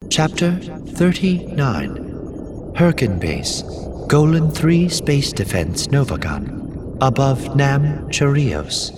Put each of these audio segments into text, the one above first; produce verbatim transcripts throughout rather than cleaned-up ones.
Chapter thirty-nine. Herkin Base, Golan three Space Defense Novagon, above Nam Charios.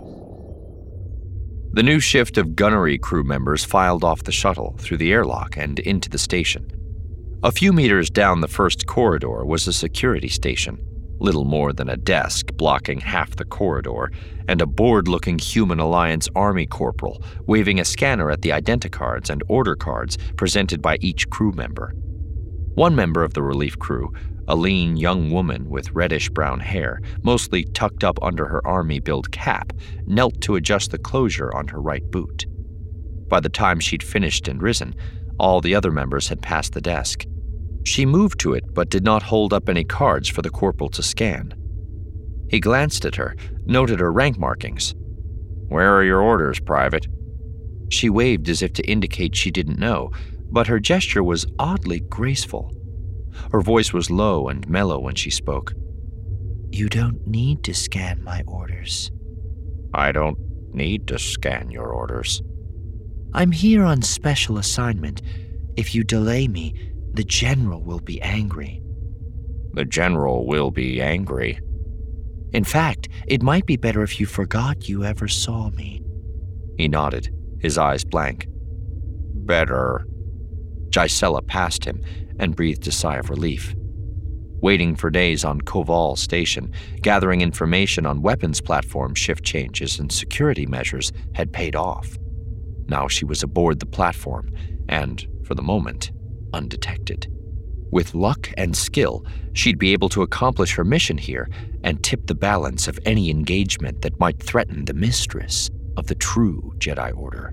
The new shift of gunnery crew members filed off the shuttle through the airlock and into the station. A few meters down the first corridor was a security station, little more than a desk blocking half the corridor, and a bored-looking Human Alliance Army corporal waving a scanner at the identicards and order cards presented by each crew member. One member of the relief crew, a lean young woman with reddish-brown hair, mostly tucked up under her army-build cap, knelt to adjust the closure on her right boot. By the time she'd finished and risen, all the other members had passed the desk. She moved to it but did not hold up any cards for the corporal to scan. He glanced at her, noted her rank markings. "Where are your orders, Private?" She waved as if to indicate she didn't know, but her gesture was oddly graceful. Her voice was low and mellow when she spoke. "You don't need to scan my orders." "I don't need to scan your orders." "I'm here on special assignment. If you delay me, the General will be angry." "The General will be angry." "In fact, it might be better if you forgot you ever saw me." He nodded, his eyes blank. "Better." Gisela passed him and breathed a sigh of relief. Waiting for days on Koval Station, gathering information on weapons platform shift changes and security measures had paid off. Now she was aboard the platform and, for the moment, undetected. With luck and skill, she'd be able to accomplish her mission here and tip the balance of any engagement that might threaten the mistress of the true Jedi Order.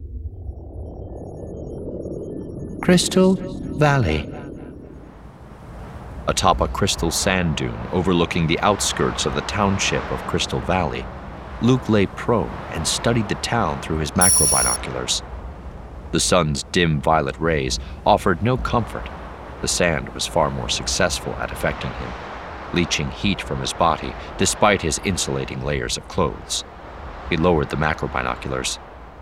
Crystal Valley. Atop a crystal sand dune overlooking the outskirts of the township of Crystal Valley, Luke lay prone and studied the town through his macrobinoculars. The sun's dim violet rays offered no comfort. The sand was far more successful at affecting him, leaching heat from his body despite his insulating layers of clothes. He lowered the macrobinoculars.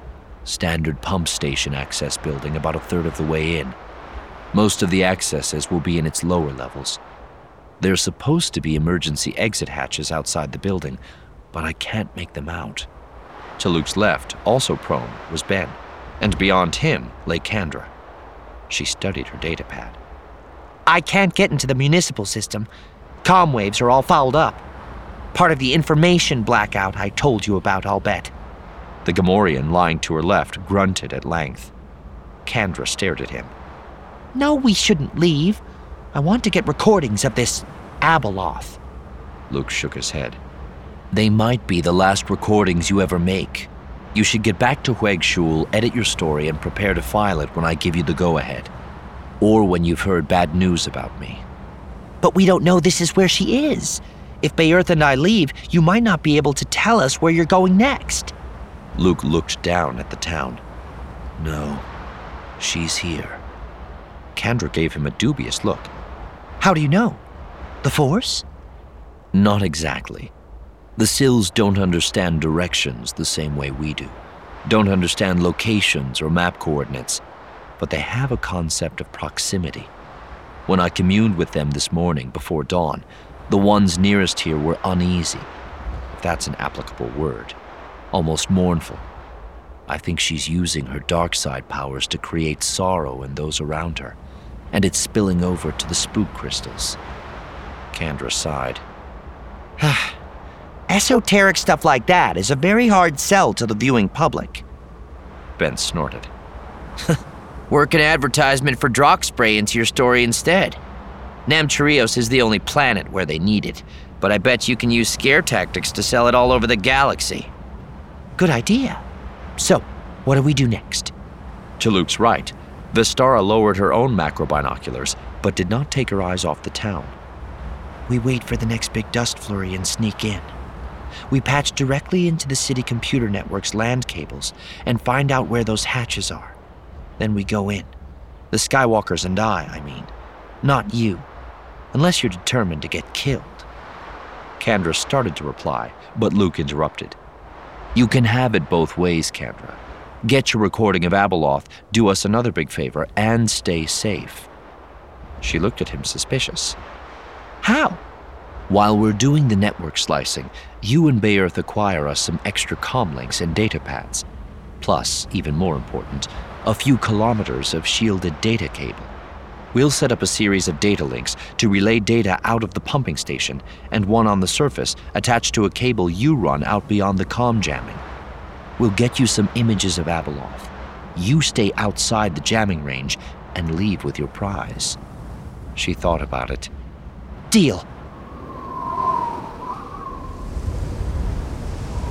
Standard pump station access building about a third of the way in. Most of the accesses will be in its lower levels. There's supposed to be emergency exit hatches outside the building, but I can't make them out. To Luke's left, also prone, was Ben, and beyond him lay Kendra. She studied her datapad. "I can't get into the municipal system. Comm waves are all fouled up. Part of the information blackout I told you about, I'll bet." The Gamorrean lying to her left grunted at length. Kendra stared at him. "No, we shouldn't leave. I want to get recordings of this Abeloth." Luke shook his head. "They might be the last recordings you ever make. You should get back to Huegshul, edit your story, and prepare to file it when I give you the go-ahead. Or when you've heard bad news about me." "But we don't know this is where she is. If Bayerth and I leave, you might not be able to tell us where you're going next." Luke looked down at the town. "No, she's here." Kendra gave him a dubious look. "How do you know? The Force?" "Not exactly. The Sills don't understand directions the same way we do, don't understand locations or map coordinates, but they have a concept of proximity. When I communed with them this morning before dawn, the ones nearest here were uneasy, if that's an applicable word, almost mournful. I think she's using her dark side powers to create sorrow in those around her, and it's spilling over to the spook crystals." Kendra sighed. "Esoteric stuff like that is a very hard sell to the viewing public." Ben snorted. "Work an advertisement for Drock spray into your story instead. Nam Charios is the only planet where they need it, but I bet you can use scare tactics to sell it all over the galaxy." "Good idea. So, what do we do next?" To Luke's right, Vistara lowered her own macrobinoculars, but did not take her eyes off the town. "We wait for the next big dust flurry and sneak in. We patch directly into the city computer network's land cables and find out where those hatches are. Then we go in. The Skywalkers and I, I mean. Not you. Unless you're determined to get killed." Kendra started to reply, but Luke interrupted. "You can have it both ways, Kendra. Get your recording of Abeloth, do us another big favor, and stay safe." She looked at him suspicious. "How?" "While we're doing the network slicing, you and Baearth acquire us some extra comlinks and data pads. Plus, even more important, a few kilometers of shielded data cable. We'll set up a series of data links to relay data out of the pumping station, and one on the surface attached to a cable you run out beyond the comm jamming. We'll get you some images of Abeloth. You stay outside the jamming range and leave with your prize." She thought about it. "Deal.